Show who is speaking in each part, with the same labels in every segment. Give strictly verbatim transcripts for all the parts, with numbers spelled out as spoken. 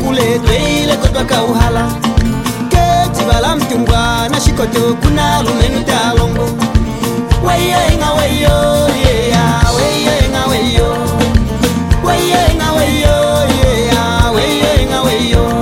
Speaker 1: kule dweile kotwa kauhala keti bala mtungwa na shikoto kuna lumenu talongo weye nga weyo yeah weye nga weyo weye nga weyo yeah weye nga weyo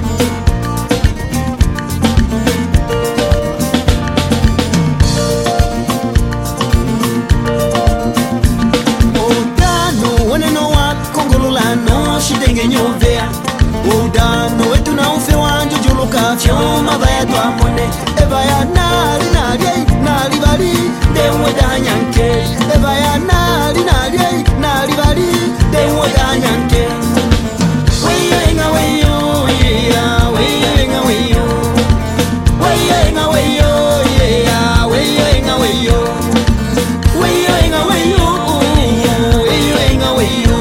Speaker 1: Udano waneno wa kongolulano shidenge nyovea Udano wetu na ufe wanju juluka fyoma baya twamone Eva ya nari nari nari bari dewe da nyanke Eva ya nari nari nari bari dewe da nyanke Weye nga weyo yeah weye nga weyo Weye nga weyo yeah weye nga weyo Weye nga weyo weye nga weyo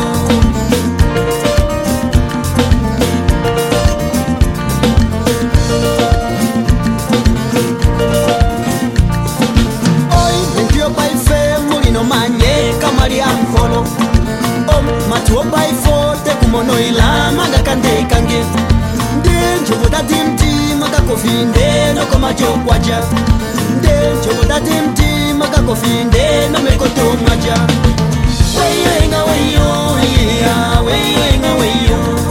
Speaker 1: Matuo by forte kumono ila manga kande kange Ndenjo boda timti maka kofinde no koma jokwaja Ndenjo boda timti maka kofinde no mekoto maja Weyo inga weyo yeah weyo inga weyo